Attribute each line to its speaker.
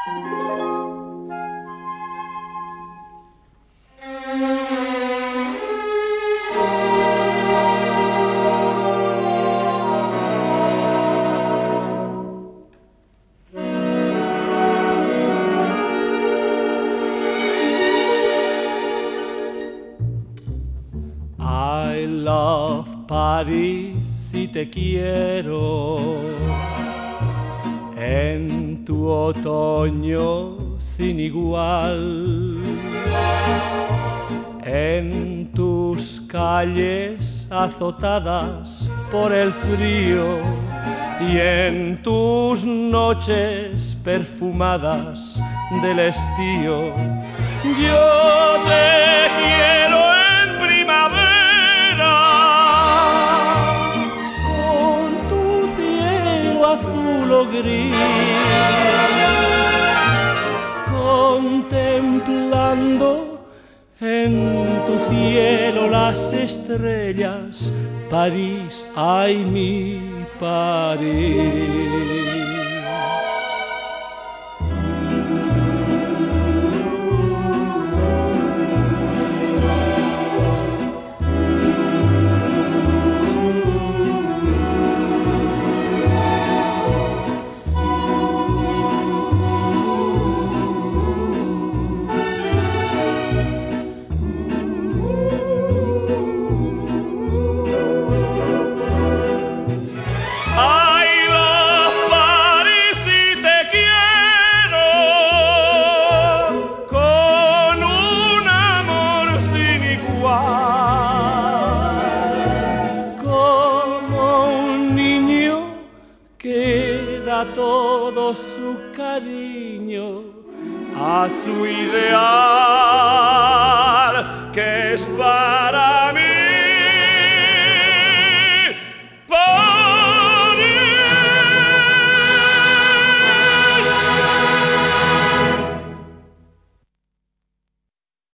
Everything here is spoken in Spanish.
Speaker 1: I love Paris y te quiero en tu otoño sin igual, en tus calles azotadas por el frío y en tus noches perfumadas del estío. Yo te quiero en primavera, con tu cielo azul o gris, contemplando en tu cielo las estrellas. París, ay mi París. Todo su cariño a su ideal.